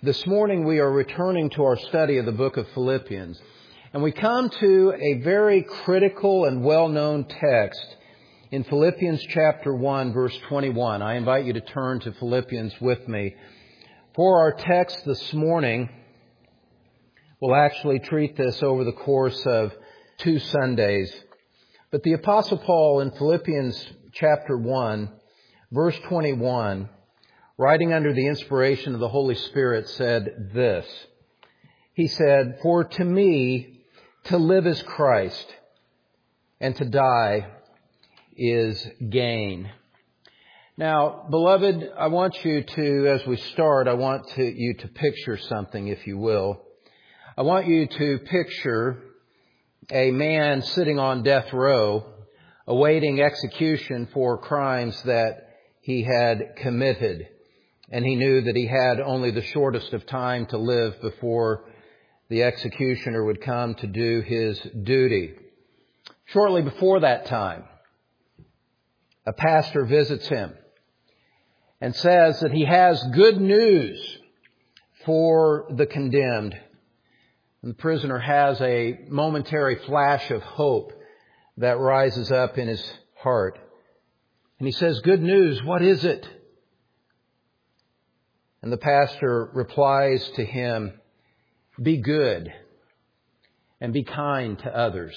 This morning we are returning to our study of the book of Philippians, and we come to a very critical and well-known text in Philippians chapter 1, verse 21. I invite you to turn to Philippians with me. For our text this morning, we'll actually treat this over the course of 2 Sundays. But the Apostle Paul in Philippians chapter 1, verse 21, writing under the inspiration of the Holy Spirit, said this. He said, "For to me, to live is Christ, and to die is gain." Now, beloved, I want you to, as we start, you to picture something, if you will. I want you to picture a man sitting on death row, awaiting execution for crimes that he had committed. And he knew that he had only the shortest of time to live before the executioner would come to do his duty. Shortly before that time, a pastor visits him and says that he has good news for the condemned. And the prisoner has a momentary flash of hope that rises up in his heart. And he says, "Good news, what is it?" And the pastor replies to him, "Be good and be kind to others."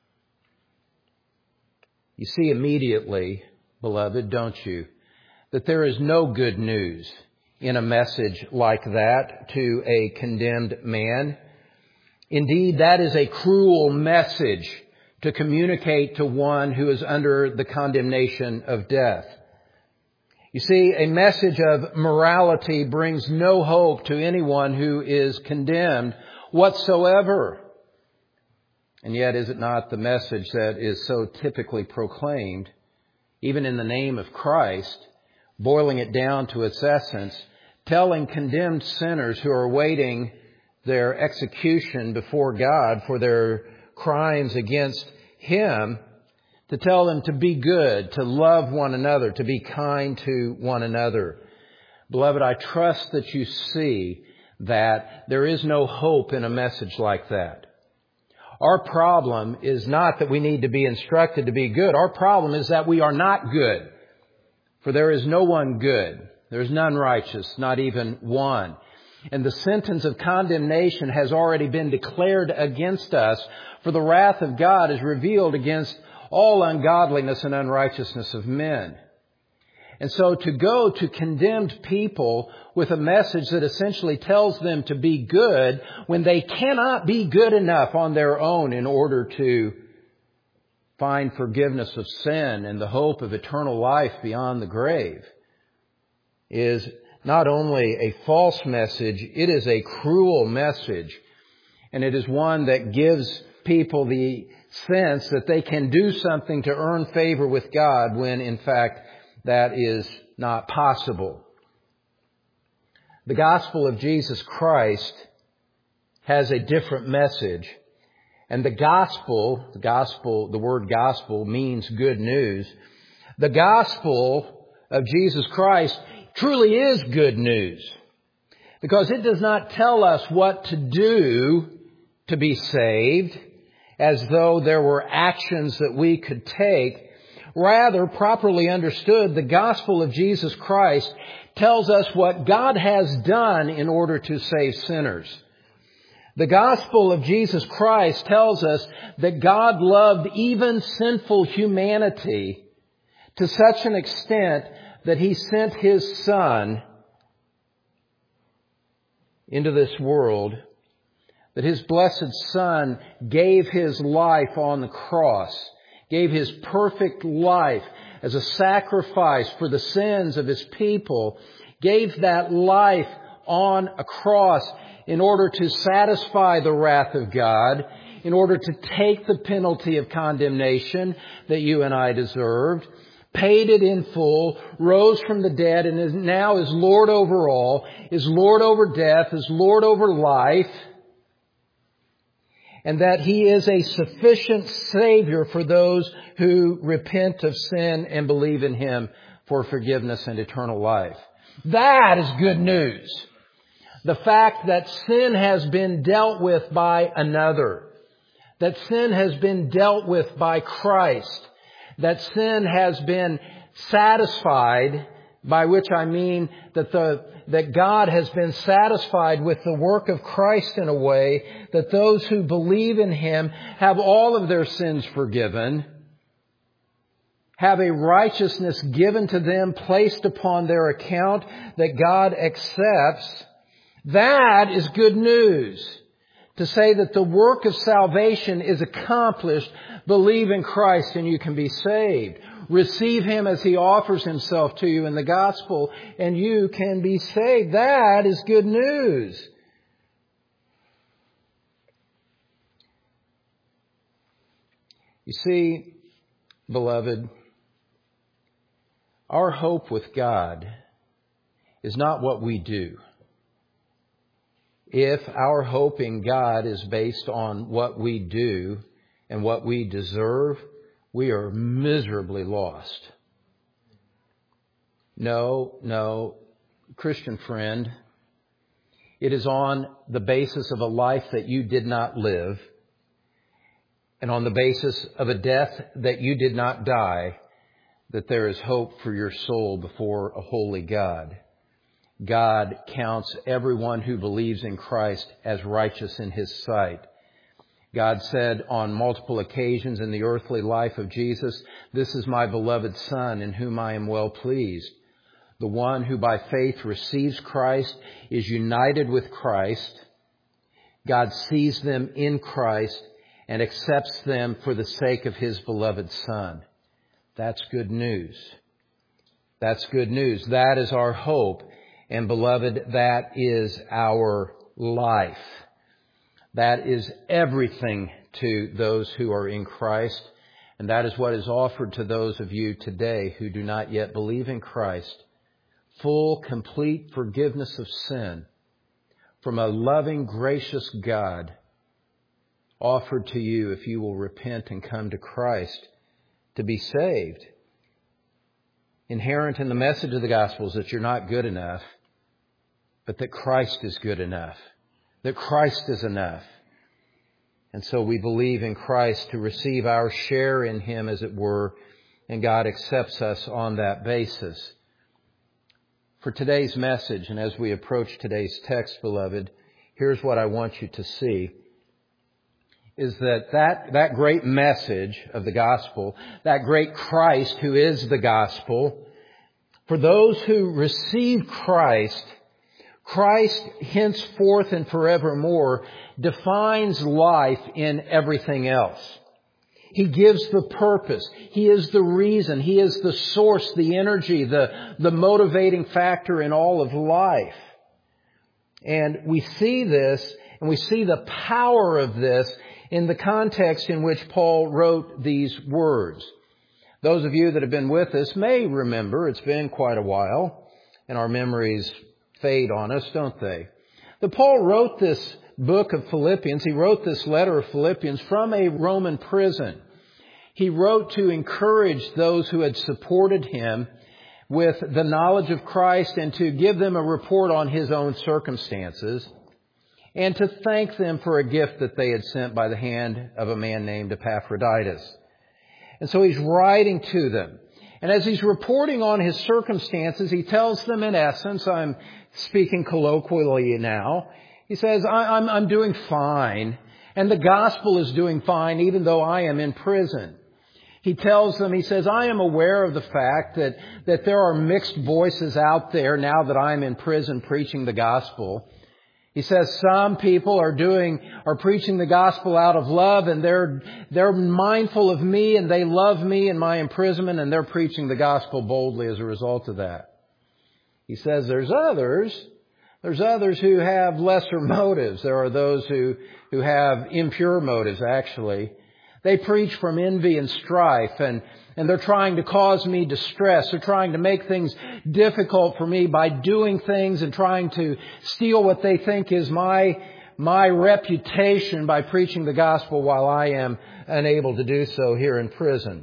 You see immediately, beloved, don't you, that there is no good news in a message like that to a condemned man. Indeed, that is a cruel message to communicate to one who is under the condemnation of death. You see, a message of morality brings no hope to anyone who is condemned whatsoever. And yet, is it not the message that is so typically proclaimed, even in the name of Christ, boiling it down to its essence, telling condemned sinners who are awaiting their execution before God for their crimes against Him, to tell them to be good, to love one another, to be kind to one another. Beloved, I trust that you see that there is no hope in a message like that. Our problem is not that we need to be instructed to be good. Our problem is that we are not good. For there is no one good. There is none righteous, not even one. And the sentence of condemnation has already been declared against us, for the wrath of God is revealed against all ungodliness and unrighteousness of men. And so to go to condemned people with a message that essentially tells them to be good when they cannot be good enough on their own in order to find forgiveness of sin and the hope of eternal life beyond the grave is not only a false message, it is a cruel message. And it is one that gives people the sense that they can do something to earn favor with God when, in fact, that is not possible. The gospel of Jesus Christ has a different message. And the word gospel means good news. The gospel of Jesus Christ truly is good news, because it does not tell us what to do to be saved, as though there were actions that we could take. Rather, properly understood, the gospel of Jesus Christ tells us what God has done in order to save sinners. The gospel of Jesus Christ tells us that God loved even sinful humanity to such an extent that He sent His Son into this world, that His blessed Son gave His life on the cross, gave His perfect life as a sacrifice for the sins of His people, gave that life on a cross in order to satisfy the wrath of God, in order to take the penalty of condemnation that you and I deserved, paid it in full, rose from the dead, and now is Lord over all, is Lord over death, is Lord over life, and that He is a sufficient Savior for those who repent of sin and believe in Him for forgiveness and eternal life. That is good news. The fact that sin has been dealt with by another. That sin has been dealt with by Christ. That sin has been satisfied, by which I mean that God has been satisfied with the work of Christ in a way that those who believe in Him have all of their sins forgiven, have a righteousness given to them, placed upon their account that God accepts. That is good news. To say that the work of salvation is accomplished, believe in Christ and you can be saved. Receive Him as He offers Himself to you in the gospel and you can be saved. That is good news. You see, beloved, our hope with God is not what we do. If our hope in God is based on what we do and what we deserve, we are miserably lost. No, Christian friend, it is on the basis of a life that you did not live and on the basis of a death that you did not die that there is hope for your soul before a holy God. God counts everyone who believes in Christ as righteous in His sight. God said on multiple occasions in the earthly life of Jesus, "This is my beloved Son in whom I am well pleased." The one who by faith receives Christ is united with Christ. God sees them in Christ and accepts them for the sake of His beloved Son. That's good news. That's good news. That is our hope. And beloved, that is our life. That is everything to those who are in Christ. And that is what is offered to those of you today who do not yet believe in Christ. Full, complete forgiveness of sin from a loving, gracious God offered to you if you will repent and come to Christ to be saved. Inherent in the message of the gospel is that you're not good enough, but that Christ is good enough, that Christ is enough. And so we believe in Christ to receive our share in Him, as it were, and God accepts us on that basis. For today's message, and as we approach today's text, beloved, here's what I want you to see. Is that great message of the gospel, that great Christ who is the gospel, for those who receive Christ, Christ henceforth and forevermore defines life in everything else. He gives the purpose. He is the reason. He is the source, the energy, the motivating factor in all of life. And we see this, and we see the power of this in the context in which Paul wrote these words. Those of you that have been with us may remember, it's been quite a while, and our memories fade on us, don't they? But Paul wrote this book of Philippians, he wrote this letter of Philippians from a Roman prison. He wrote to encourage those who had supported him with the knowledge of Christ and to give them a report on his own circumstances, and to thank them for a gift that they had sent by the hand of a man named Epaphroditus. And so he's writing to them. And as he's reporting on his circumstances, he tells them in essence, I'm speaking colloquially now, he says, I'm doing fine, and the gospel is doing fine even though I am in prison. He tells them, he says, I am aware of the fact that there are mixed voices out there now that I'm in prison preaching the gospel. He says some people are preaching the gospel out of love, and they're mindful of me and they love me in my imprisonment, and they're preaching the gospel boldly as a result of that. He says there's others who have lesser motives. There are those who have impure motives, actually. They preach from envy and strife, and they're trying to cause me distress. They're trying to make things difficult for me by doing things and trying to steal what they think is my reputation by preaching the gospel while I am unable to do so here in prison.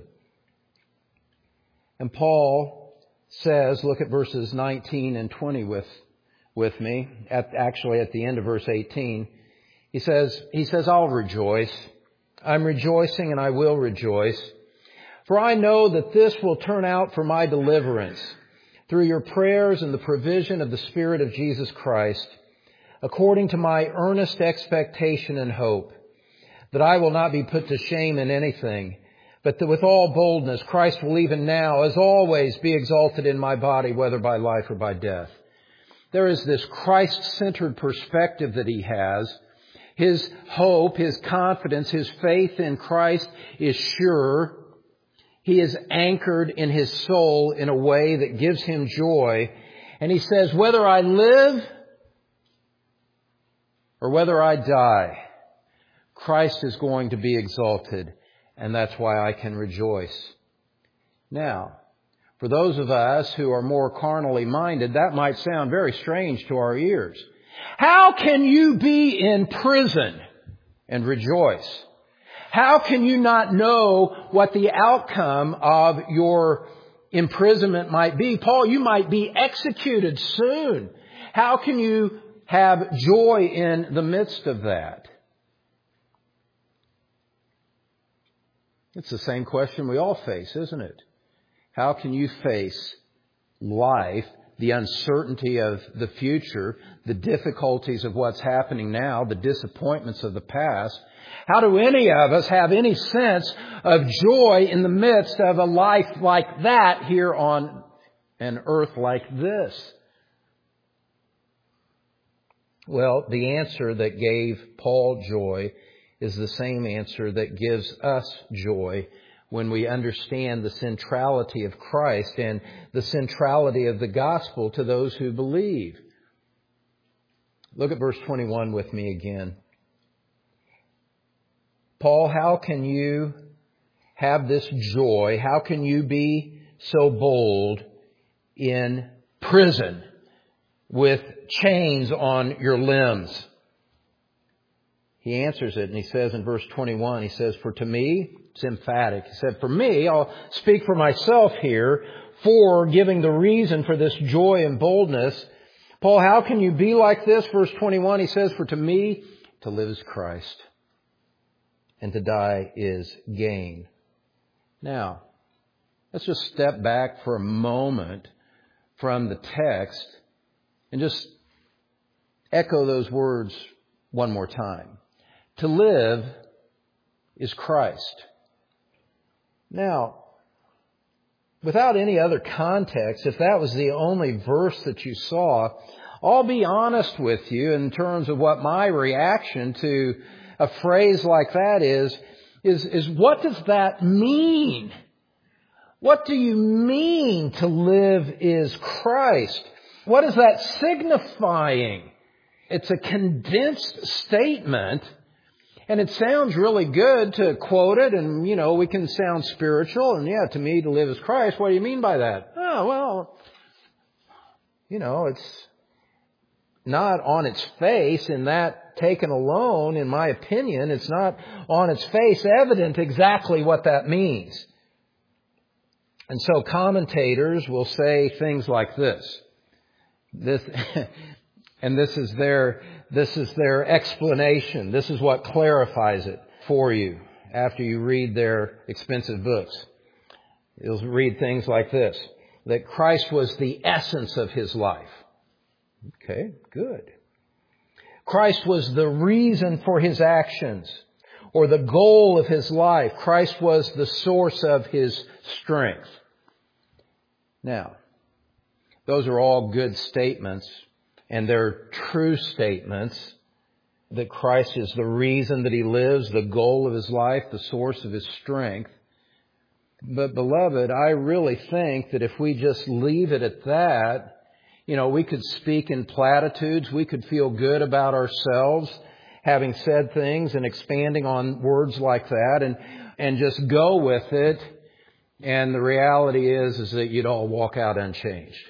And Paul says, look at verses 19 and 20 with with me, actually at the end of verse 18. He says, I'll rejoice. I'm rejoicing and I will rejoice. For I know that this will turn out for my deliverance through your prayers and the provision of the Spirit of Jesus Christ, according to my earnest expectation and hope, that I will not be put to shame in anything, but that with all boldness Christ will even now, as always, be exalted in my body, whether by life or by death. There is this Christ-centered perspective that he has. His hope, his confidence, his faith in Christ is sure. He is anchored in his soul in a way that gives him joy. And he says, whether I live or whether I die, Christ is going to be exalted. And that's why I can rejoice. Now, for those of us who are more carnally minded, that might sound very strange to our ears. How can you be in prison and rejoice? How can you not know what the outcome of your imprisonment might be? Paul, you might be executed soon. How can you have joy in the midst of that? It's the same question we all face, isn't it? How can you face life, the uncertainty of the future, the difficulties of what's happening now, the disappointments of the past? How do any of us have any sense of joy in the midst of a life like that here on an earth like this? Well, the answer that gave Paul joy is the same answer that gives us joy when we understand the centrality of Christ and the centrality of the gospel to those who believe. Look at verse 21 with me again. Paul, how can you have this joy? How can you be so bold in prison with chains on your limbs? He answers it and he says in verse 21, he says, for to me, it's emphatic. He said, for me, I'll speak for myself here, for giving the reason for this joy and boldness. Paul, how can you be like this? Verse 21, he says, for to me, to live is Christ, and to die is gain. Now, let's just step back for a moment from the text and just echo those words one more time. To live is Christ. Now, without any other context, if that was the only verse that you saw, I'll be honest with you in terms of what my reaction to a phrase like that is what does that mean? What do you mean to live is Christ? What is that signifying? It's a condensed statement. And it sounds really good to quote it, and, we can sound spiritual, and to me, to live is Christ. What do you mean by that? Oh, well, it's not on its face in that taken alone, in my opinion. It's not on its face evident exactly what that means. And so commentators will say things like this. And this is their explanation. This is what clarifies it for you after you read their expensive books. You'll read things like this, that Christ was the essence of his life. Okay, good. Christ was the reason for his actions or the goal of his life. Christ was the source of his strength. Now, those are all good statements. And they're true statements that Christ is the reason that he lives, the goal of his life, the source of his strength. But beloved, I really think that if we just leave it at that, we could speak in platitudes. We could feel good about ourselves, having said things and expanding on words like that and just go with it. And the reality is that you'd all walk out unchanged.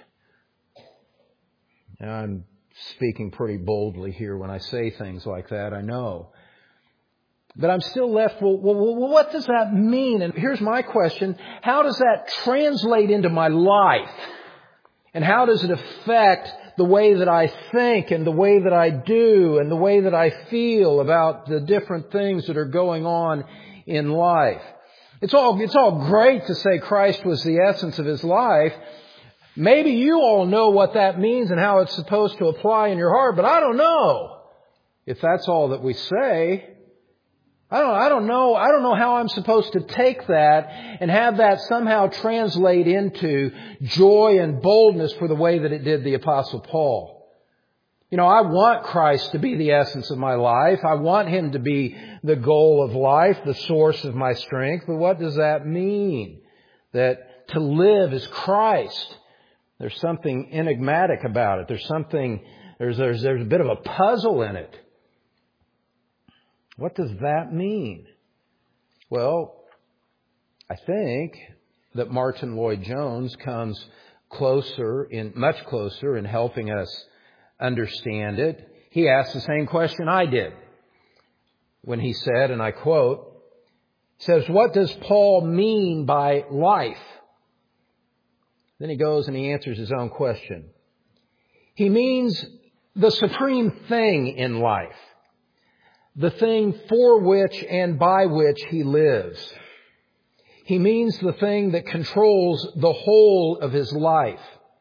Now, I'm speaking pretty boldly here when I say things like that, I know. But I'm still left, well, what does that mean? And here's my question. How does that translate into my life? And how does it affect the way that I think and the way that I do and the way that I feel about the different things that are going on in life. It's all great to say Christ was the essence of His life. Maybe you all know what that means and how it's supposed to apply in your heart, but I don't know if that's all that we say. I don't know how I'm supposed to take that and have that somehow translate into joy and boldness for the way that it did the Apostle Paul. I want Christ to be the essence of my life. I want Him to be the goal of life, the source of my strength. But what does that mean? That to live is Christ. There's something enigmatic about it. There's a bit of a puzzle in it. What does that mean? Well, I think that Martin Lloyd-Jones comes much closer in helping us understand it. He asked the same question I did when he said, and I quote, says, what does Paul mean by life? Then he goes and he answers his own question. He means the supreme thing in life, the thing for which and by which he lives. He means the thing that controls the whole of his life.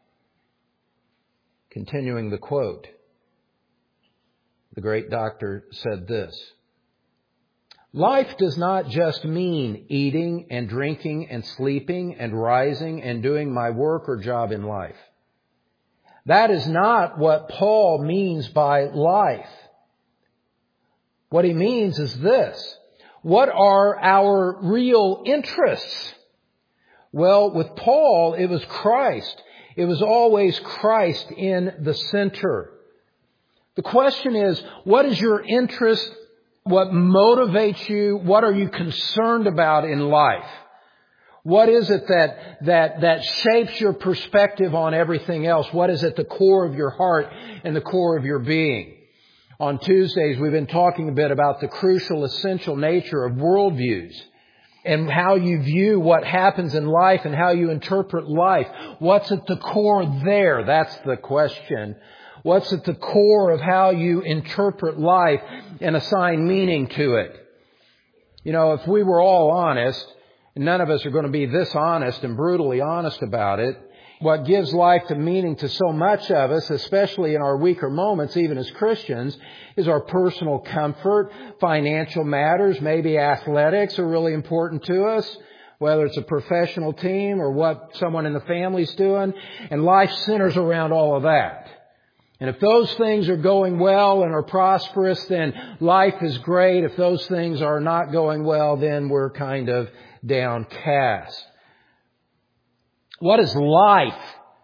Continuing the quote, the great doctor said this: life does not just mean eating and drinking and sleeping and rising and doing my work or job in life. That is not what Paul means by life. What he means is this: what are our real interests? Well, with Paul, it was Christ. It was always Christ in the center. The question is, what is your interest? What motivates you? What are you concerned about in life? What is it that shapes your perspective on everything else? What is at the core of your heart and the core of your being? On Tuesdays, we've been talking a bit about the crucial, essential nature of worldviews and how you view what happens in life and how you interpret life. What's at the core there? That's the question. What's at the core of how you interpret life and assign meaning to it? If we were all honest, and none of us are going to be this honest and brutally honest about it, what gives life the meaning to so much of us, especially in our weaker moments, even as Christians, is our personal comfort, financial matters, maybe athletics are really important to us, whether it's a professional team or what someone in the family's doing, and life centers around all of that. And if those things are going well and are prosperous, then life is great. If those things are not going well, then we're kind of downcast. What is life?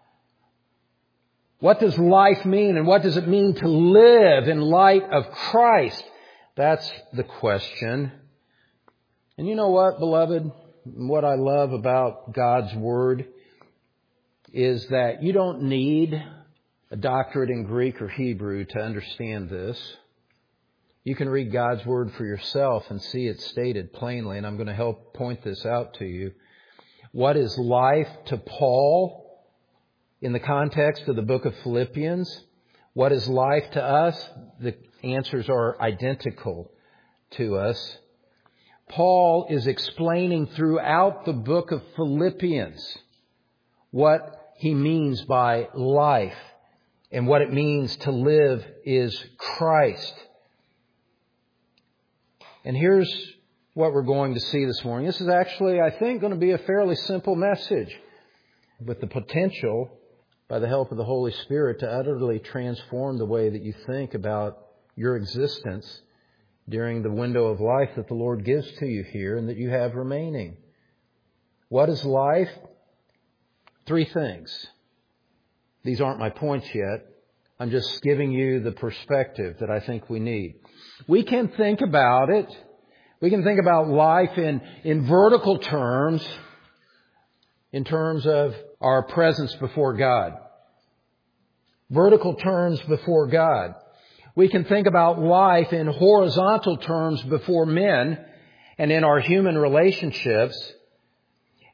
What does life mean? And what does it mean to live in light of Christ? That's the question. And you know what, beloved? What I love about God's Word is that you don't need a doctorate in Greek or Hebrew to understand this. You can read God's Word for yourself and see it stated plainly, and I'm going to help point this out to you. What is life to Paul in the context of the book of Philippians? What is life to us? The answers are identical to us. Paul is explaining throughout the book of Philippians what he means by life and what it means to live is Christ. And here's what we're going to see this morning. This is actually, I think, going to be a fairly simple message with the potential, by the help of the Holy Spirit, to utterly transform the way that you think about your existence during the window of life that the Lord gives to you here and that you have remaining. What is life? 3 things. These aren't my points yet. I'm just giving you the perspective that I think we need. We can think about it. We can think about life in vertical terms, in terms of our presence before God. Vertical terms before God. We can think about life in horizontal terms before men and in our human relationships.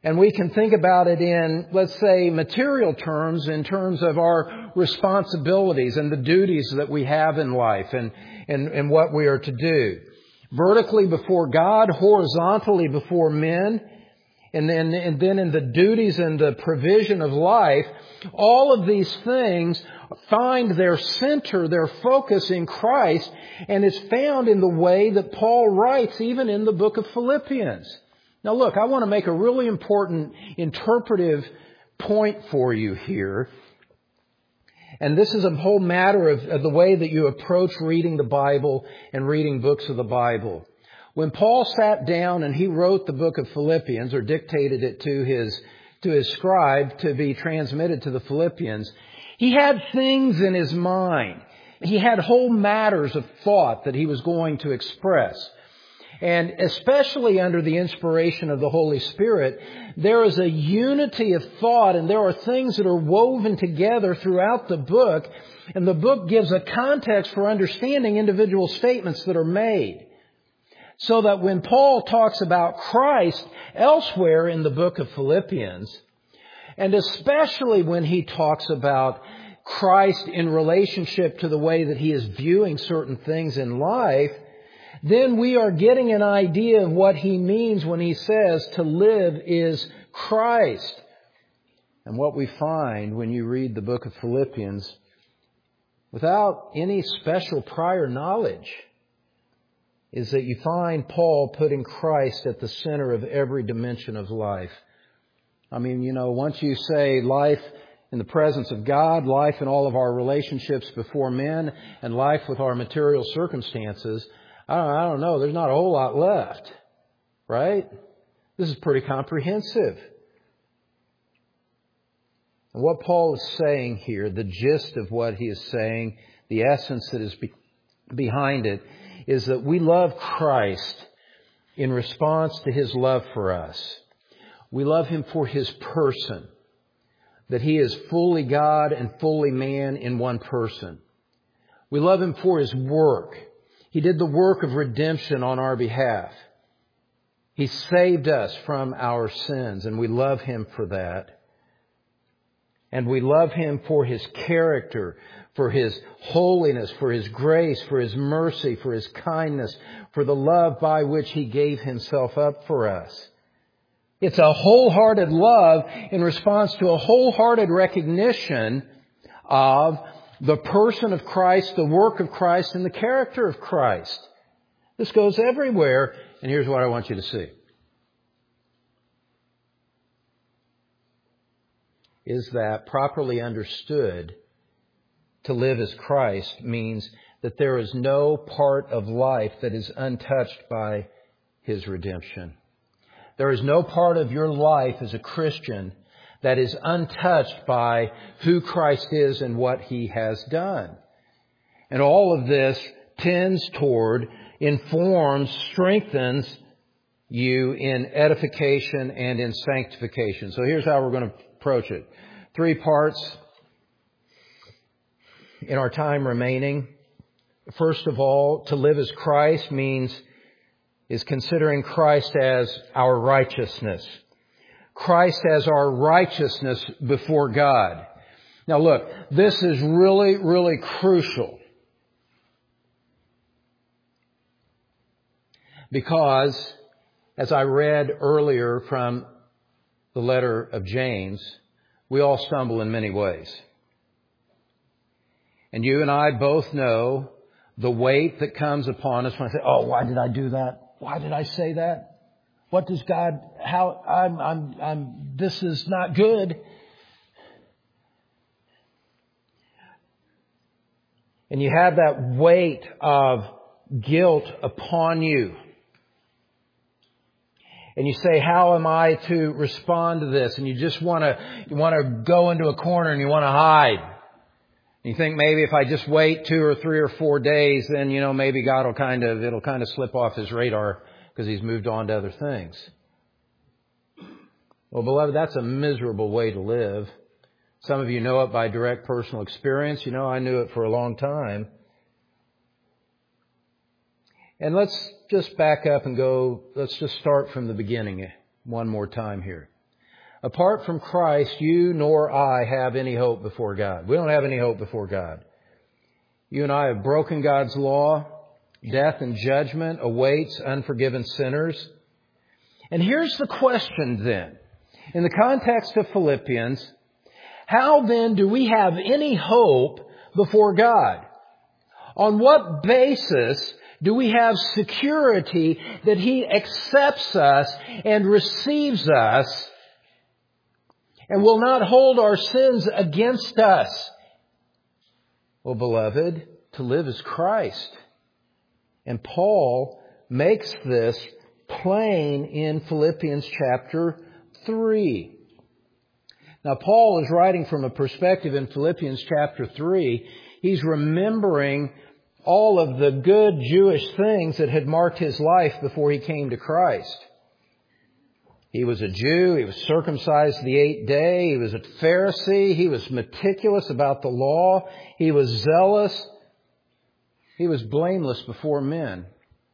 And we can think about it in, let's say, material terms, in terms of our responsibilities and the duties that we have in life and what we are to do. Vertically before God, horizontally before men, and then in the duties and the provision of life, all of these things find their center, their focus in Christ, and is found in the way that Paul writes, even in the book of Philippians. Now look, I want to make a really important interpretive point for you here. And this is a whole matter of the way that you approach reading the Bible and reading books of the Bible. When Paul sat down and he wrote the book of Philippians, or dictated it to his scribe to be transmitted to the Philippians, he had things in his mind. He had whole matters of thought that he was going to express. And especially under the inspiration of the Holy Spirit, there is a unity of thought, and there are things that are woven together throughout the book. And the book gives a context for understanding individual statements that are made. So that when Paul talks about Christ elsewhere in the book of Philippians, and especially when he talks about Christ in relationship to the way that he is viewing certain things in life, then we are getting an idea of what he means when he says to live is Christ. And what we find when you read the book of Philippians, without any special prior knowledge, is that you find Paul putting Christ at the center of every dimension of life. I mean, once you say life in the presence of God, life in all of our relationships before men, and life with our material circumstances, I don't know, there's not a whole lot left, right? This is pretty comprehensive. And what Paul is saying here, the gist of what he is saying, the essence that is behind it, is that we love Christ in response to His love for us. We love Him for His person, that He is fully God and fully man in one person. We love Him for His work. He did the work of redemption on our behalf. He saved us from our sins, and we love Him for that. And we love Him for His character, for His holiness, for His grace, for His mercy, for His kindness, for the love by which He gave Himself up for us. It's a wholehearted love in response to a wholehearted recognition of the person of Christ, the work of Christ, and the character of Christ. This goes everywhere, and here's what I want you to see. Is that properly understood, to live as Christ means that there is no part of life that is untouched by His redemption. There is no part of your life as a Christian that is untouched by who Christ is and what He has done. And all of this tends toward, informs, strengthens you in edification and in sanctification. So here's how we're going to approach it. 3 parts in our time remaining. First of all, to live as Christ is considering Christ as our righteousness. Christ as our righteousness before God. Now look, this is really, really crucial. Because, as I read earlier from the letter of James, we all stumble in many ways. And you and I both know the weight that comes upon us when I say, oh, why did I do that? Why did I say that? What does God, this is not good. And you have that weight of guilt upon you. And you say, how am I to respond to this? And you just want to go into a corner and you want to hide. And you think maybe if I just wait 2 or 3 or 4 days, then, maybe God it'll kind of slip off His radar because He's moved on to other things. Well, beloved, that's a miserable way to live. Some of you know it by direct personal experience. I knew it for a long time. And let's just back up and let's just start from the beginning one more time here. Apart from Christ, you nor I have any hope before God. We don't have any hope before God. You and I have broken God's law. Death and judgment awaits unforgiven sinners. And here's the question then. In the context of Philippians, how then do we have any hope before God? On what basis do we have security that He accepts us and receives us and will not hold our sins against us? Well, beloved, to live is Christ. And Paul makes this plain in Philippians chapter 3. Now, Paul is writing from a perspective in Philippians chapter 3. He's remembering all of the good Jewish things that had marked his life before he came to Christ. He was a Jew. He was circumcised the 8th day. He was a Pharisee. He was meticulous about the law. He was zealous. He was blameless before men.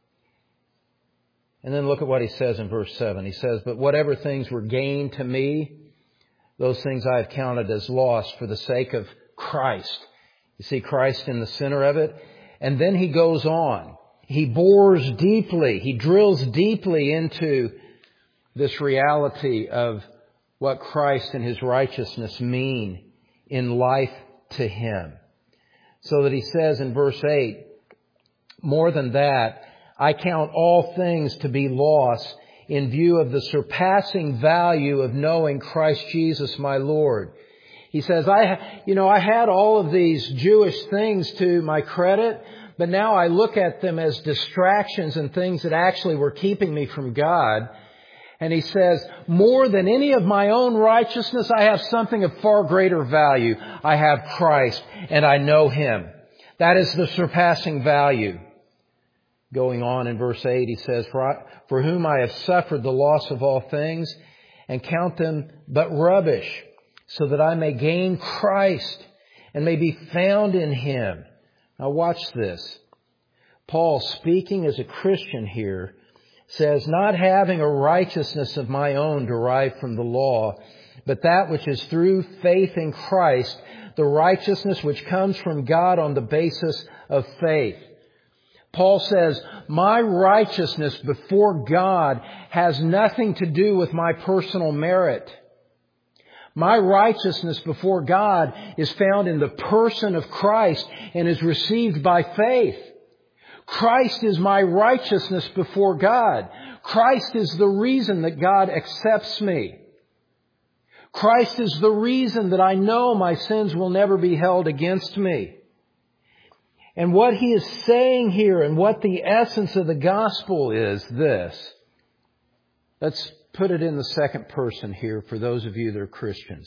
And then look at what he says in verse 7. He says, "But whatever things were gained to me, those things I have counted as loss for the sake of Christ." You see Christ in the center of it. And then he goes on. He bores deeply. He drills deeply into this reality of what Christ and His righteousness mean in life to him. So that he says in verse 8, "More than that, I count all things to be loss in view of the surpassing value of knowing Christ Jesus my Lord." He says, I had all of these Jewish things to my credit, but now I look at them as distractions and things that actually were keeping me from God. And he says, more than any of my own righteousness, I have something of far greater value. I have Christ and I know Him. That is the surpassing value. Going on in verse 8, he says, "For whom I have suffered the loss of all things and count them but rubbish, so that I may gain Christ and may be found in Him." Now watch this. Paul, speaking as a Christian here, says, "Not having a righteousness of my own derived from the law, but that which is through faith in Christ, the righteousness which comes from God on the basis of faith." Paul says, my righteousness before God has nothing to do with my personal merit. My righteousness before God is found in the person of Christ and is received by faith. Christ is my righteousness before God. Christ is the reason that God accepts me. Christ is the reason that I know my sins will never be held against me. And what he is saying here and what the essence of the gospel is this. Let's put it in the second person here for those of you that are Christians.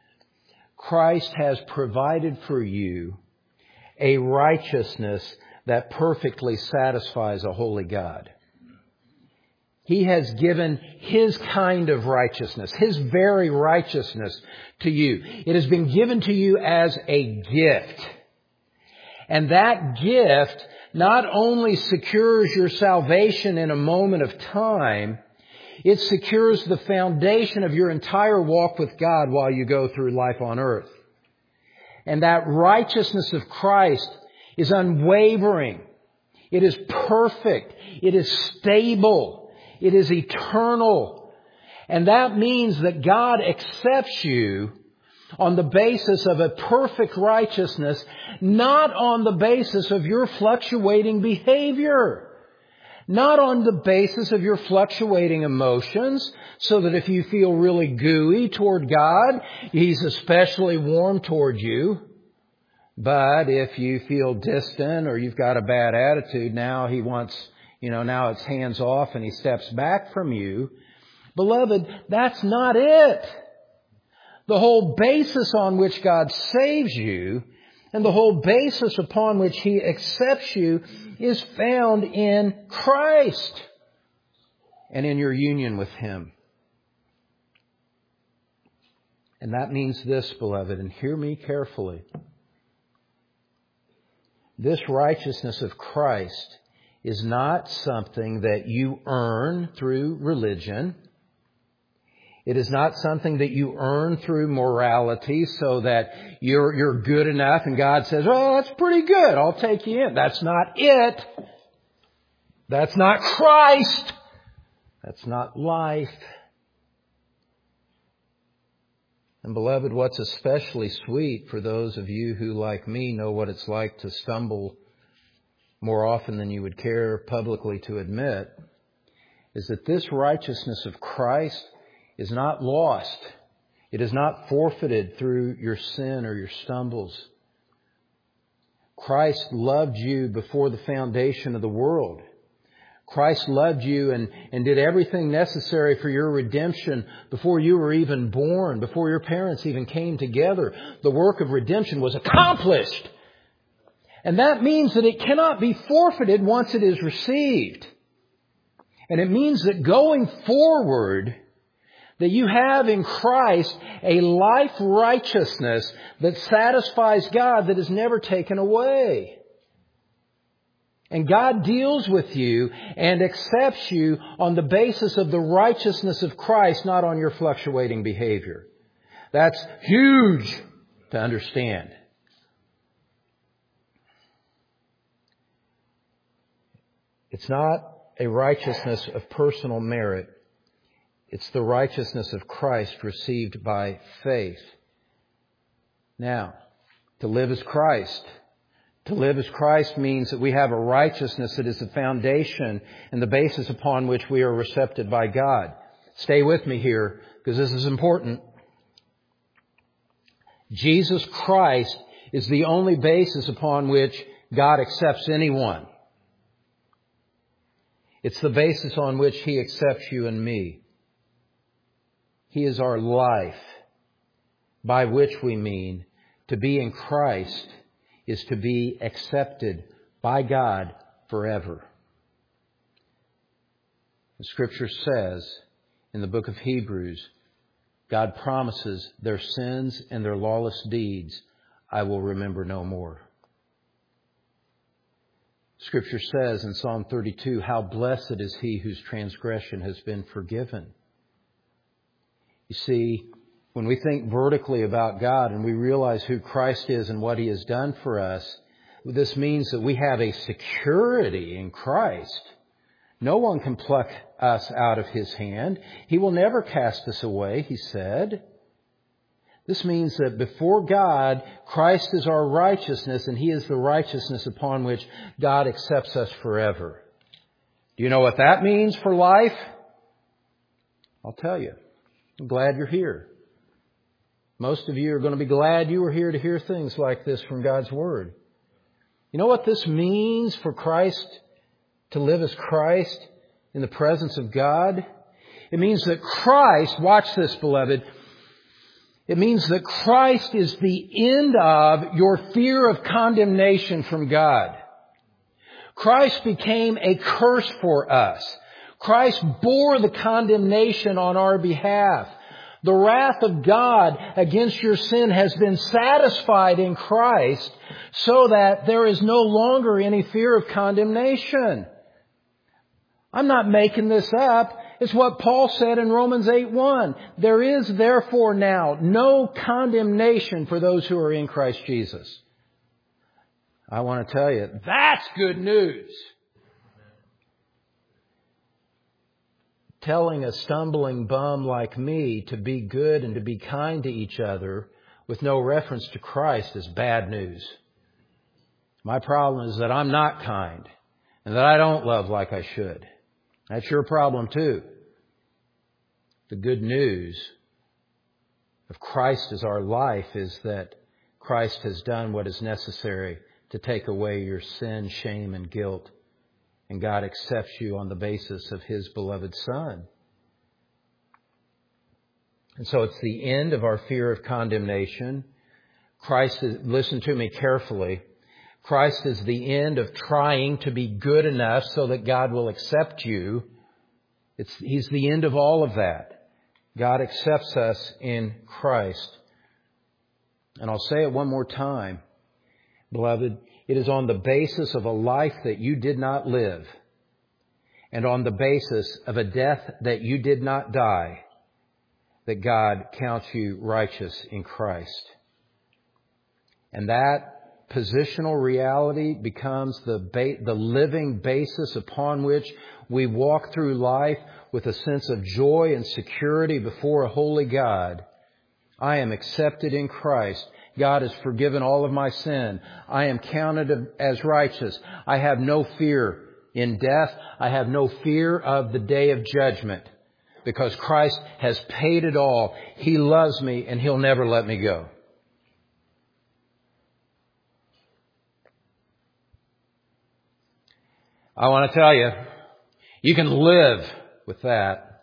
Christ has provided for you a righteousness that perfectly satisfies a holy God. He has given His kind of righteousness, His very righteousness to you. It has been given to you as a gift. And that gift not only secures your salvation in a moment of time, it secures the foundation of your entire walk with God while you go through life on earth. And that righteousness of Christ is unwavering. It is perfect. It is stable. It is eternal. And that means that God accepts you on the basis of a perfect righteousness, not on the basis of your fluctuating behavior. Not on the basis of your fluctuating emotions, so that if you feel really gooey toward God, He's especially warm toward you. But if you feel distant or you've got a bad attitude, now He wants, now it's hands off and He steps back from you. Beloved, that's not it. The whole basis on which God saves you and the whole basis upon which He accepts you is found in Christ and in your union with Him. And that means this, beloved, and hear me carefully. This righteousness of Christ is not something that you earn through religion. It is not something that you earn through morality so that you're good enough and God says, "Oh, that's pretty good. I'll take you in." That's not it. That's not Christ. That's not life. And beloved, what's especially sweet for those of you who, like me, know what it's like to stumble more often than you would care publicly to admit, is that this righteousness of Christ is not lost. It is not forfeited through your sin or your stumbles. Christ loved you before the foundation of the world. Christ loved you and did everything necessary for your redemption before you were even born, before your parents even came together. The work of redemption was accomplished. And that means that it cannot be forfeited once it is received. And it means that going forward, that you have in Christ a life righteousness that satisfies God that is never taken away. And God deals with you and accepts you on the basis of the righteousness of Christ, not on your fluctuating behavior. That's huge to understand. It's not a righteousness of personal merit. It's the righteousness of Christ received by faith. Now, to live as Christ. To live as Christ means that we have a righteousness that is the foundation and the basis upon which we are accepted by God. Stay with me here, because this is important. Jesus Christ is the only basis upon which God accepts anyone. It's the basis on which He accepts you and me. He is our life, by which we mean to be in Christ is to be accepted by God forever. The Scripture says in the book of Hebrews, God promises their sins and their lawless deeds I will remember no more. Scripture says in Psalm 32, how blessed is he whose transgression has been forgiven. You see, when we think vertically about God and we realize who Christ is and what He has done for us, this means that we have a security in Christ. No one can pluck us out of His hand. He will never cast us away, He said. This means that before God, Christ is our righteousness and He is the righteousness upon which God accepts us forever. Do you know what that means for life? I'll tell you. I'm glad you're here. Most of you are going to be glad you were here to hear things like this from God's Word. You know what this means for Christ, to live as Christ in the presence of God? It means that Christ, watch this, beloved, it means that Christ is the end of your fear of condemnation from God. Christ became a curse for us. Christ bore the condemnation on our behalf. The wrath of God against your sin has been satisfied in Christ so that there is no longer any fear of condemnation. I'm not making this up. It's what Paul said in Romans 8:1. There is therefore now no condemnation for those who are in Christ Jesus. I want to tell you, that's good news. Telling a stumbling bum like me to be good and to be kind to each other with no reference to Christ is bad news. My problem is that I'm not kind and that I don't love like I should. That's your problem too. The good news of Christ as our life is that Christ has done what is necessary to take away your sin, shame, and guilt. And God accepts you on the basis of His beloved Son. And so it's the end of our fear of condemnation. Christ is, listen to me carefully, Christ is the end of trying to be good enough so that God will accept you. He's the end of all of that. God accepts us in Christ. And I'll say it one more time, beloved. It is on the basis of a life that you did not live and on the basis of a death that you did not die that God counts you righteous in Christ. And that positional reality becomes the living basis upon which we walk through life with a sense of joy and security before a holy God. I am accepted in Christ. God has forgiven all of my sin. I am counted as righteous. I have no fear in death. I have no fear of the day of judgment because Christ has paid it all. He loves me and He'll never let me go. I want to tell you, you can live with that.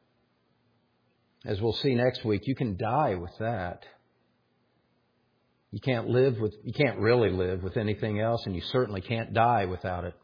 As we'll see next week, you can die with that. You can't really live with anything else, and you certainly can't die without it.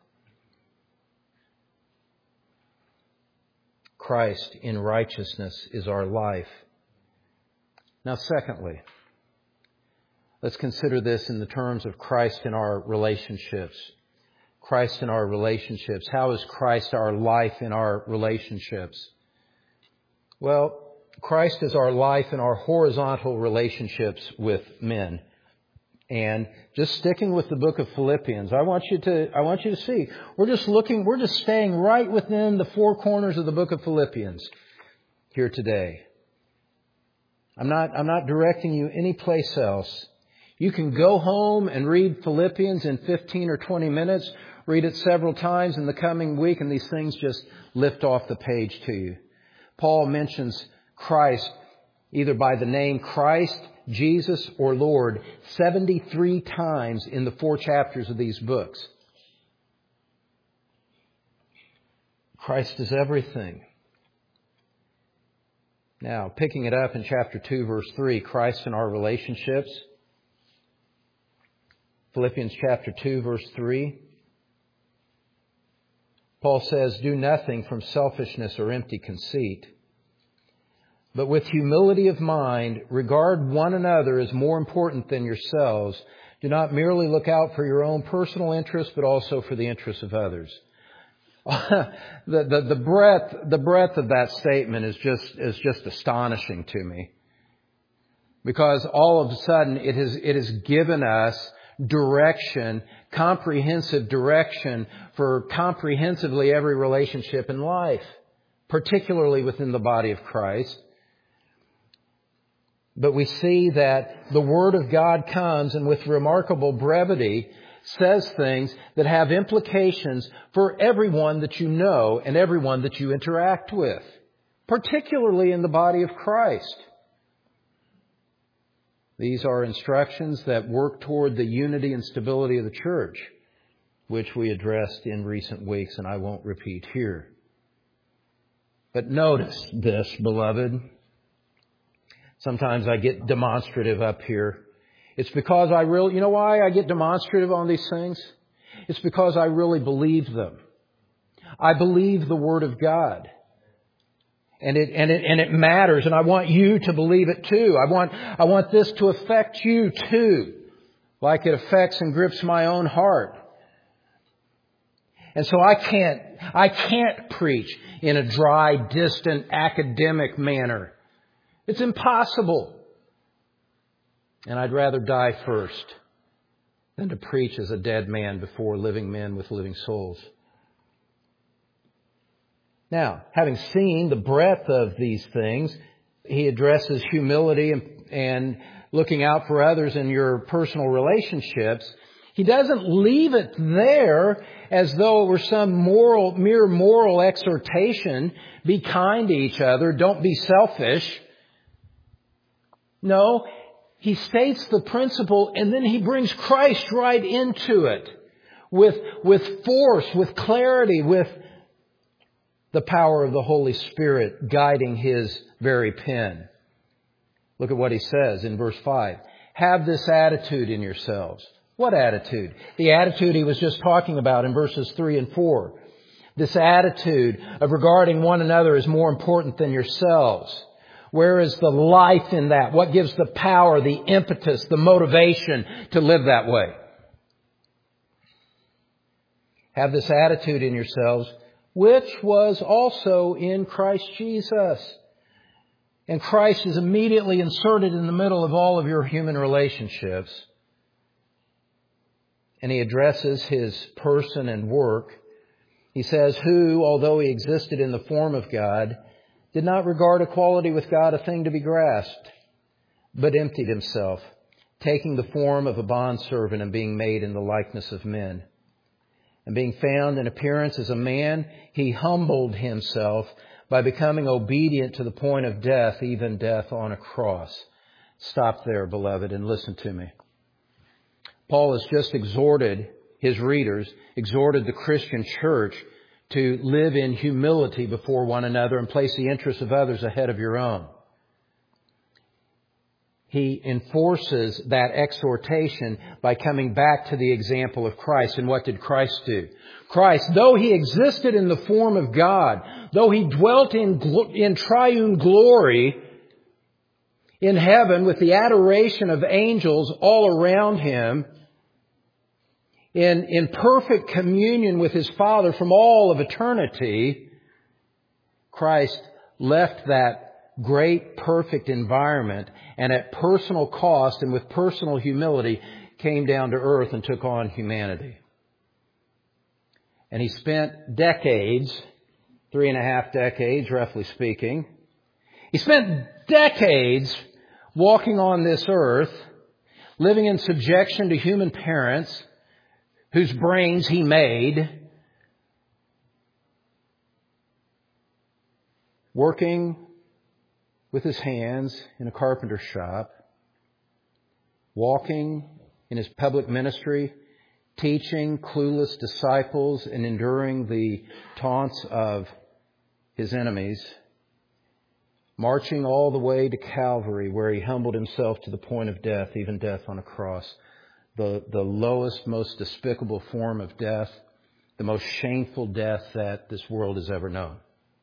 Christ in righteousness is our life. Now, secondly, let's consider this in the terms of Christ in our relationships. Christ in our relationships. How is Christ our life in our relationships? Well, Christ is our life in our horizontal relationships with men. And just sticking with the book of Philippians, I want you to see, we're just staying right within the four corners of the book of Philippians here today. I'm not directing you anyplace else. You can go home and read Philippians in 15 or 20 minutes, read it several times in the coming week, and these things just lift off the page to you. Paul mentions Christ either by the name Christ, Jesus, or Lord 73 times in the 4 chapters of these books. Christ is everything. Now, picking it up in chapter 2, verse 3, Christ in our relationships. Philippians chapter 2, verse 3. Paul says, "Do nothing from selfishness or empty conceit, but with humility of mind, regard one another as more important than yourselves. Do not merely look out for your own personal interests, but also for the interests of others." The breadth of that statement is just astonishing to me, because all of a sudden it has given us direction, comprehensive direction for comprehensively every relationship in life, particularly within the body of Christ. But we see that the Word of God comes and with remarkable brevity says things that have implications for everyone that you know and everyone that you interact with, particularly in the body of Christ. These are instructions that work toward the unity and stability of the church, which we addressed in recent weeks, and I won't repeat here. But notice this, beloved. Sometimes I get demonstrative up here. It's because you know why I get demonstrative on these things? It's because I really believe them. I believe the Word of God. And it matters, and I want you to believe it too. I want this to affect you too, like it affects and grips my own heart. And so I can't preach in a dry, distant, academic manner. It's impossible. And I'd rather die first than to preach as a dead man before living men with living souls. Now, having seen the breadth of these things, he addresses humility and looking out for others in your personal relationships. He doesn't leave it there as though it were some mere moral exhortation. Be kind to each other. Don't be selfish. No, he states the principle and then he brings Christ right into it with force, with clarity, with the power of the Holy Spirit guiding his very pen. Look at what he says in verse 5. Have this attitude in yourselves. What attitude? The attitude he was just talking about in verses 3 and 4. This attitude of regarding one another as more important than yourselves. Where is the life in that? What gives the power, the impetus, the motivation to live that way? Have this attitude in yourselves, which was also in Christ Jesus. And Christ is immediately inserted in the middle of all of your human relationships. And He addresses His person and work. He says, who, although He existed in the form of God, did not regard equality with God a thing to be grasped, but emptied Himself, taking the form of a bondservant and being made in the likeness of men. And being found in appearance as a man, He humbled Himself by becoming obedient to the point of death, even death on a cross. Stop there, beloved, and listen to me. Paul has just exhorted his readers, exhorted the Christian church to live in humility before one another and place the interests of others ahead of your own. He enforces that exhortation by coming back to the example of Christ. And what did Christ do? Christ, though He existed in the form of God, though He dwelt in triune glory in heaven with the adoration of angels all around Him, in perfect communion with His Father from all of eternity, Christ left that great, perfect environment and at personal cost and with personal humility came down to earth and took on humanity. And He spent decades, 3.5 decades, roughly speaking. He spent decades walking on this earth, living in subjection to human parents whose brains He made, working with His hands in a carpenter shop, walking in His public ministry, teaching clueless disciples and enduring the taunts of His enemies, marching all the way to Calvary where He humbled Himself to the point of death, even death on a cross. The lowest, most despicable form of death, the most shameful death that this world has ever known.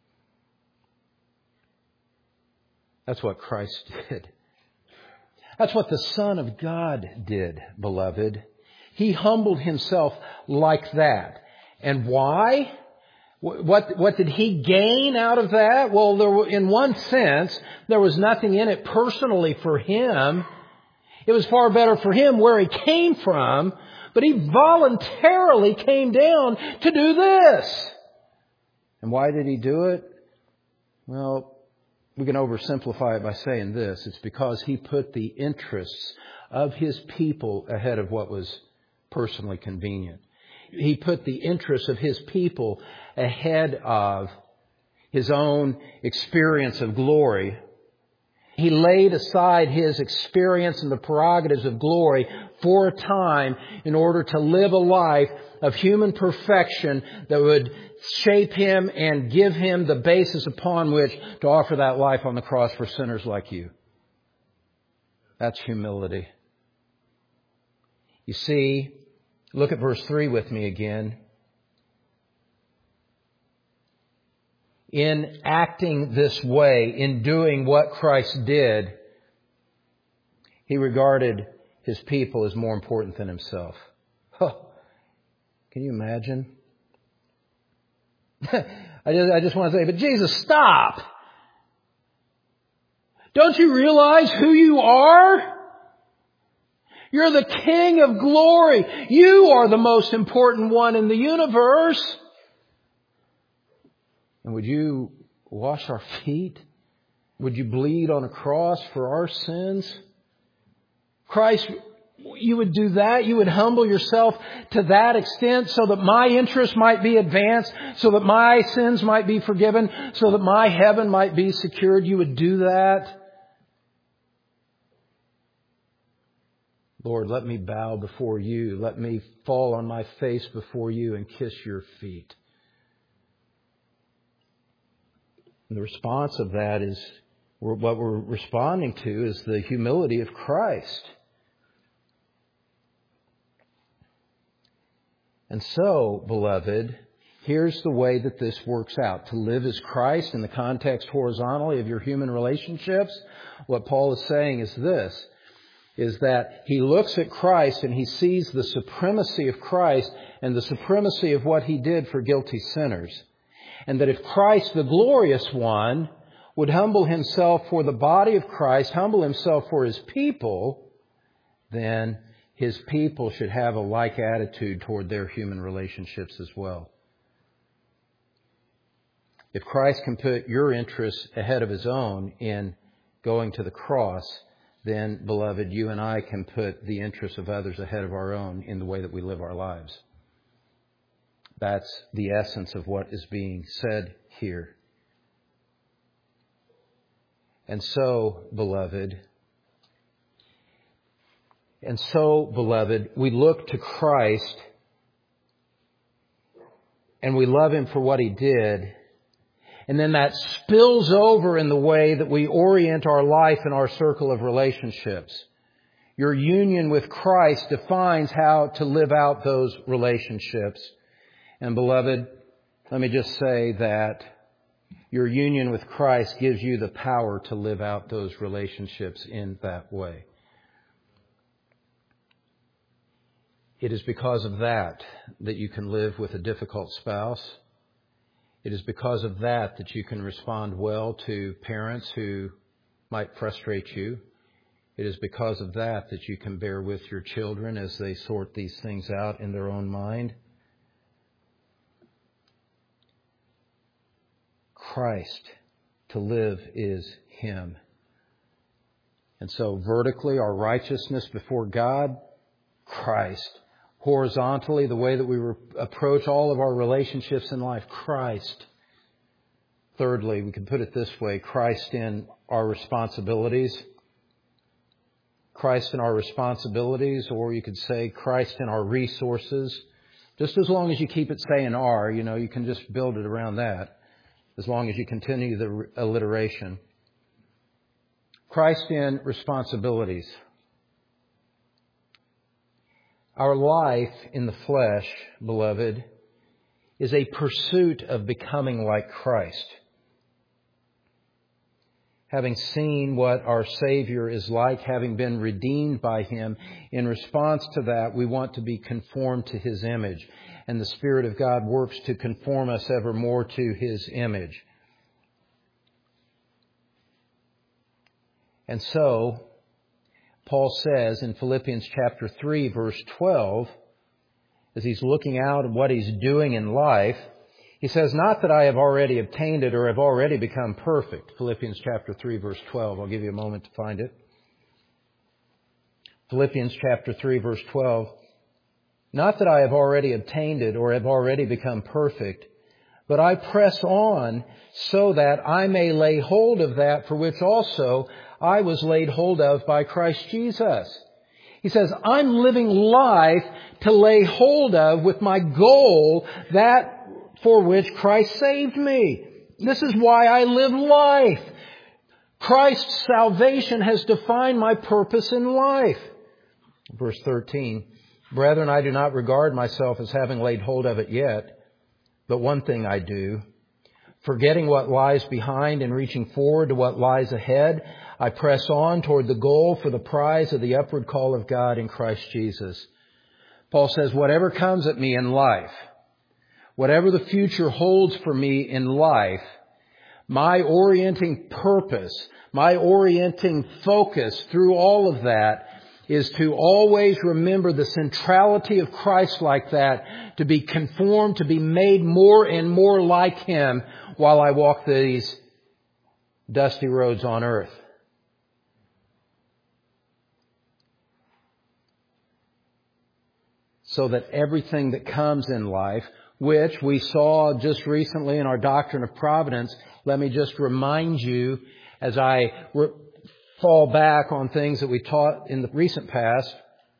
That's what Christ did. That's what the Son of God did, beloved. He humbled Himself like that. And why? What did He gain out of that? Well, in one sense, there was nothing in it personally for Him. It was far better for Him where He came from, but He voluntarily came down to do this. And why did He do it? Well, we can oversimplify it by saying this. It's because He put the interests of His people ahead of what was personally convenient. He put the interests of His people ahead of His own experience of glory. He laid aside His experience and the prerogatives of glory for a time in order to live a life of human perfection that would shape Him and give Him the basis upon which to offer that life on the cross for sinners like you. That's humility. You see, look at verse 3 with me again. In acting this way, in doing what Christ did, He regarded His people as more important than Himself. Huh. Can you imagine? I just want to say, but Jesus, stop! Don't you realize who you are? You're the King of glory. You are the most important one in the universe. And would you wash our feet? Would you bleed on a cross for our sins? Christ, you would do that. You would humble yourself to that extent so that my interests might be advanced, so that my sins might be forgiven, so that my heaven might be secured. You would do that. Lord, let me bow before You. Let me fall on my face before You and kiss Your feet. And the response of that is, what we're responding to is the humility of Christ. And so, beloved, here's the way that this works out. To live as Christ in the context horizontally of your human relationships, what Paul is saying is this, is that he looks at Christ and he sees the supremacy of Christ and the supremacy of what He did for guilty sinners. And that if Christ, the glorious one, would humble himself for the body of Christ, humble himself for his people, then his people should have a like attitude toward their human relationships as well. If Christ can put your interests ahead of his own in going to the cross, then, beloved, you and I can put the interests of others ahead of our own in the way that we live our lives. That's the essence of what is being said here. And so, beloved, we look to Christ and we love him for what he did. And then that spills over in the way that we orient our life and our circle of relationships. Your union with Christ defines how to live out those relationships. And beloved, let me just say that your union with Christ gives you the power to live out those relationships in that way. It is because of that that you can live with a difficult spouse. It is because of that that you can respond well to parents who might frustrate you. It is because of that that you can bear with your children as they sort these things out in their own mind. Christ, to live is him. And so vertically, our righteousness before God, Christ. Horizontally, the way that we approach all of our relationships in life, Christ. Thirdly, we can put it this way, Christ in our responsibilities. Christ in our responsibilities, or you could say Christ in our resources. Just as long as you keep it saying "are," you can just build it around that. As long as you continue the alliteration. Christ in responsibilities. Our life in the flesh, beloved, is a pursuit of becoming like Christ. Having seen what our Savior is like, having been redeemed by him, in response to that, we want to be conformed to his image. And the Spirit of God works to conform us ever more to his image. And so, Paul says in Philippians chapter 3, verse 12, as he's looking out at what he's doing in life, he says, not that I have already obtained it or have already become perfect. Philippians chapter 3, verse 12. I'll give you a moment to find it. Philippians chapter 3, verse 12. Not that I have already obtained it or have already become perfect, but I press on so that I may lay hold of that for which also I was laid hold of by Christ Jesus. He says, I'm living life to lay hold of with my goal, that for which Christ saved me. This is why I live life. Christ's salvation has defined my purpose in life. Verse 13, Brethren, I do not regard myself as having laid hold of it yet, but one thing I do, forgetting what lies behind and reaching forward to what lies ahead, I press on toward the goal for the prize of the upward call of God in Christ Jesus. Paul says, whatever comes at me in life, whatever the future holds for me in life, my orienting purpose, my orienting focus through all of that is to always remember the centrality of Christ like that, to be conformed, to be made more and more like him while I walk these dusty roads on earth. So that everything that comes in life, which we saw just recently in our doctrine of providence, let me just remind you as I fall back on things that we taught in the recent past,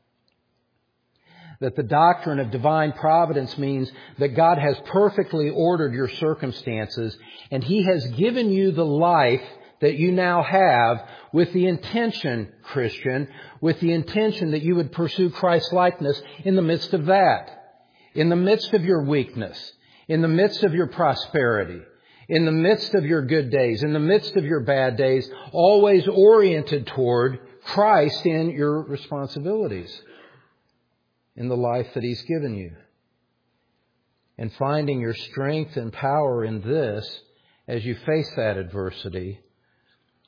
that the doctrine of divine providence means that God has perfectly ordered your circumstances and he has given you the life that you now have with the intention, Christian, with the intention that you would pursue Christ-likeness in the midst of that, in the midst of your weakness, in the midst of your prosperity, in the midst of your good days, in the midst of your bad days, always oriented toward Christ in your responsibilities, in the life that he's given you. And finding your strength and power in this as you face that adversity,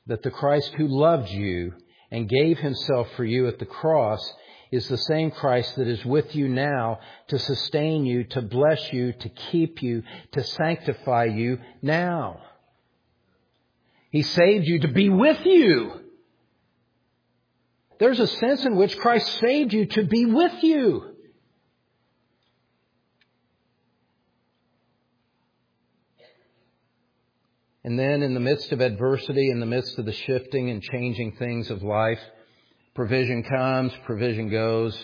that the Christ who loved you and gave himself for you at the cross is the same Christ that is with you now to sustain you, to bless you, to keep you, to sanctify you now. He saved you to be with you. There's a sense in which Christ saved you to be with you. And then in the midst of adversity, in the midst of the shifting and changing things of life, provision comes, provision goes.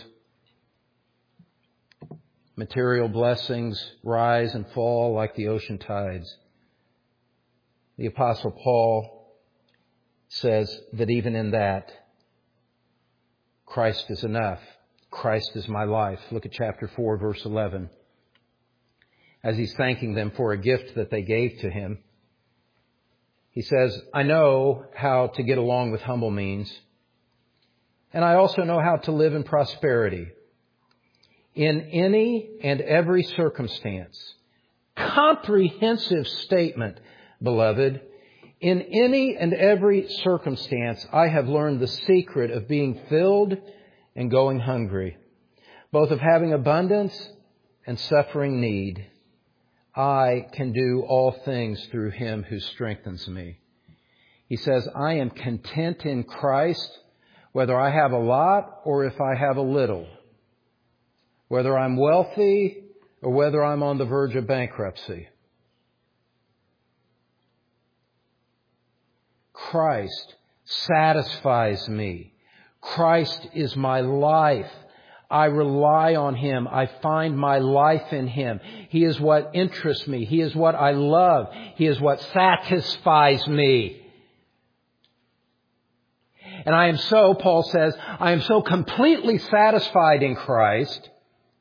Material blessings rise and fall like the ocean tides. The Apostle Paul says that even in that, Christ is enough. Christ is my life. Look at chapter 4, verse 11. As he's thanking them for a gift that they gave to him, he says, I know how to get along with humble means, and I also know how to live in prosperity. In any and every circumstance, comprehensive statement, beloved, in any and every circumstance, I have learned the secret of being filled and going hungry, both of having abundance and suffering need. I can do all things through him who strengthens me. He says, I am content in Christ, whether I have a lot or if I have a little, whether I'm wealthy or whether I'm on the verge of bankruptcy. Christ satisfies me. Christ is my life. I rely on him. I find my life in him. He is what interests me. He is what I love. He is what satisfies me. And I am so, Paul says, I am so completely satisfied in Christ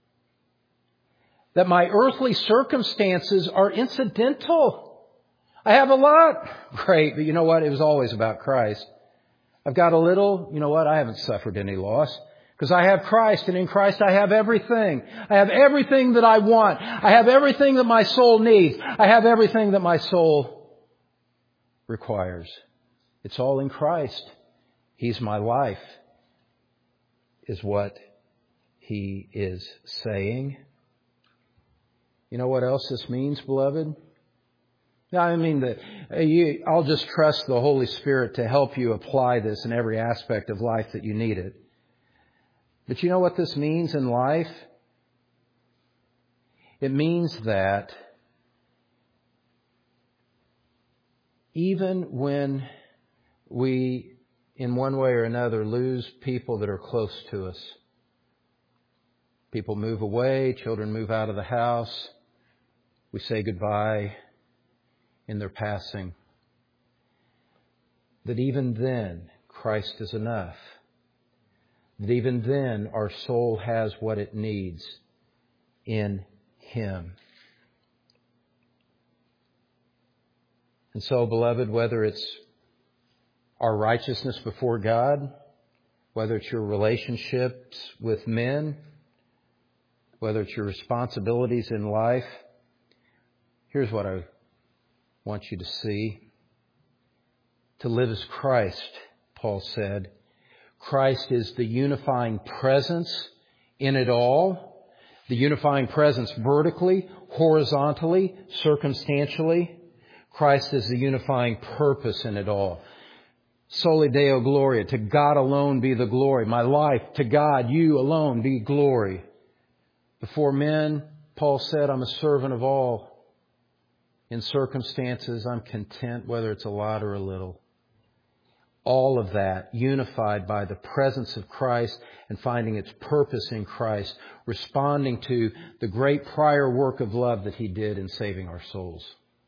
that my earthly circumstances are incidental. I have a lot. Great, but you know what? It was always about Christ. I've got a little. You know what? I haven't suffered any loss. Because I have Christ, and in Christ I have everything. I have everything that I want. I have everything that my soul needs. I have everything that my soul requires. It's all in Christ. He's my life, is what he is saying. You know what else this means, beloved? I mean, I'll just trust the Holy Spirit to help you apply this in every aspect of life that you need it. But you know what this means in life? It means that even when we, in one way or another, lose people that are close to us, people move away, children move out of the house, we say goodbye in their passing, that even then Christ is enough. That even then our soul has what it needs in him. And so, beloved, whether it's our righteousness before God, whether it's your relationships with men, whether it's your responsibilities in life, here's what I want you to see. To live as Christ, Paul said. Christ is the unifying presence in it all. The unifying presence vertically, horizontally, circumstantially. Christ is the unifying purpose in it all. Soli Deo Gloria. To God alone be the glory. My life, to God, you alone be glory. Before men, Paul said, I'm a servant of all. In circumstances, I'm content, whether it's a lot or a little. All of that unified by the presence of Christ and finding its purpose in Christ, responding to the great prior work of love that he did in saving our souls.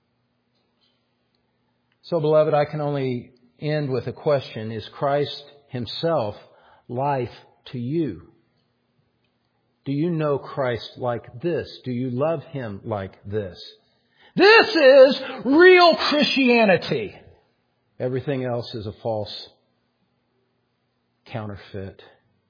So, beloved, I can only end with a question. Is Christ himself life to you? Do you know Christ like this? Do you love him like this? This is real Christianity. Everything else is a false counterfeit.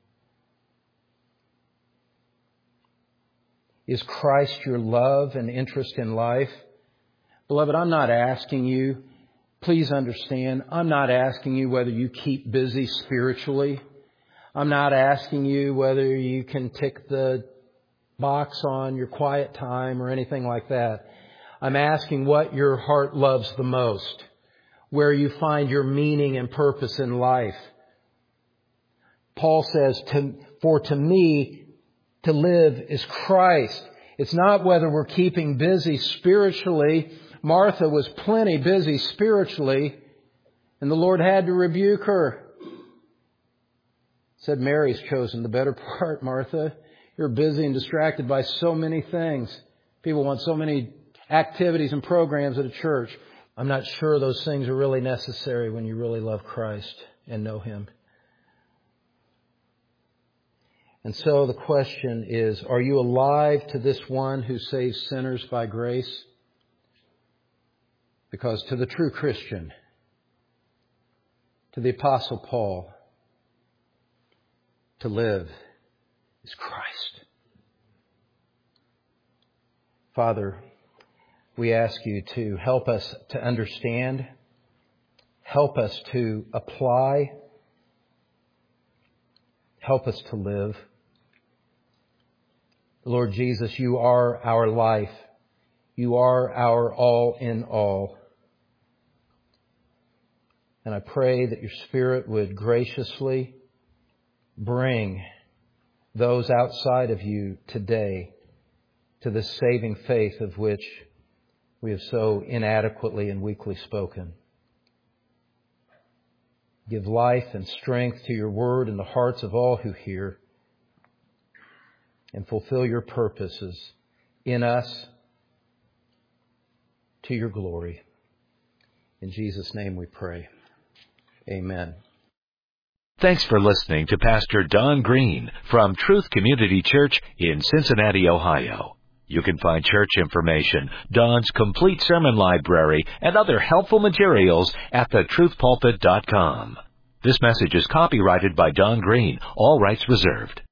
Is Christ your love and interest in life? Beloved, I'm not asking you please understand, I'm not asking you whether you keep busy spiritually. I'm not asking you whether you can tick the box on your quiet time or anything like that. I'm asking what your heart loves the most, where you find your meaning and purpose in life. Paul says, for to me, to live is Christ. It's not whether we're keeping busy spiritually. Martha was plenty busy spiritually, and the Lord had to rebuke her. Said, Mary's chosen the better part, Martha. You're busy and distracted by so many things. People want so many activities and programs at a church. I'm not sure those things are really necessary when you really love Christ and know Him. And so the question is, are you alive to this one who saves sinners by grace? Because to the true Christian, to the Apostle Paul, to live is Christ. Father, we ask you to help us to understand, help us to apply, help us to live. Lord Jesus, you are our life. You are our all in all. And I pray that your Spirit would graciously bring those outside of you today to the saving faith of which we have so inadequately and weakly spoken. Give life and strength to your word in the hearts of all who hear, and fulfill your purposes in us to your glory. In Jesus' name we pray. Amen. Thanks for listening to Pastor Don Green from Truth Community Church in Cincinnati, Ohio. You can find church information, Don's complete sermon library, and other helpful materials at thetruthpulpit.com. This message is copyrighted by Don Green, all rights reserved.